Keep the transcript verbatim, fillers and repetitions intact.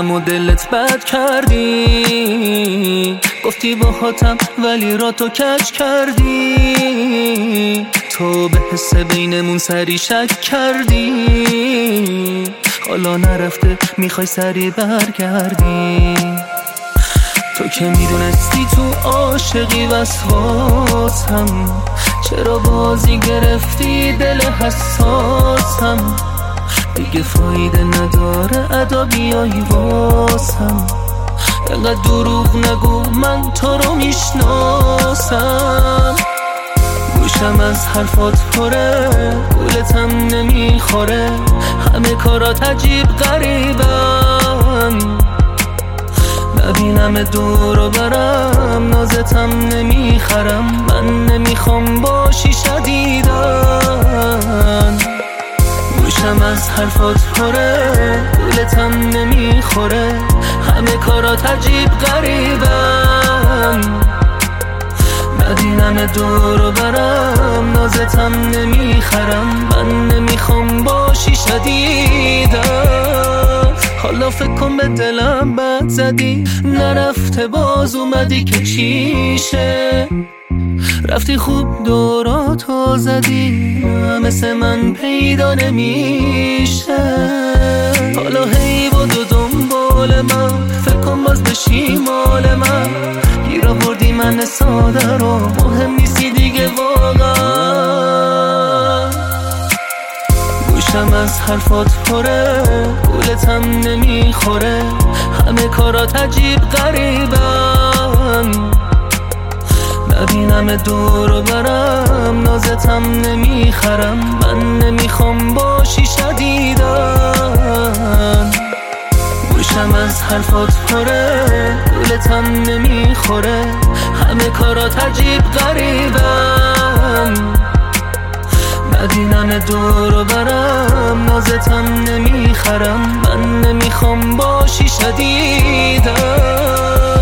دیدم و دلت بد کردی، گفتی با خاتم ولی را تو کج کردی، تو به حس بینمون سری شک کردی، حالا نرفته میخوای سری برگردی. تو که میدونستی تو عاشقی وسواسم، چرا بازی گرفتی دل حساسم، دیگه فایده نداره ادا بیایی واسم، اینقدر دروغ نگو من تو رو میشناسم. گوشم از حرفات پره، گولتم نمیخوره، همه کارات عجیب غریبن، نبینم دور و برم نازتم نمیخرم، من نمیخوام باشی شدیدن. گوشم از حرفات پره، گولتم نمیخوره، همه کارات عجیب غریبن، نبینم دور و برم نازتم نمیخرم، من نمیخوام باشی شدیدن. حالا فکر کن به دلم بد زدی، نرفته باز اومدی که چیشه، رفتی خوب دوراتو زدی، مثل من پیدا نمیشه. حالا هی بودو دنبال من، فکر کن باز بشی مال من، گیر آوردی من ساده رو، مهم نیستی دیگه واقعا. گوشم از حرفات پره، گولتم نمیخوره، همه کارات عجیب غریبن، نبینم دور و برم نازتم نمیخرم، من نمیخوام باشی شدیدن. گوشم از حرفات پره، گولتم نمیخوره، همه کارات عجیب غریبن، نبینم دور و برم نازتم نمیخرم، من نمیخوام باشی شدیدن.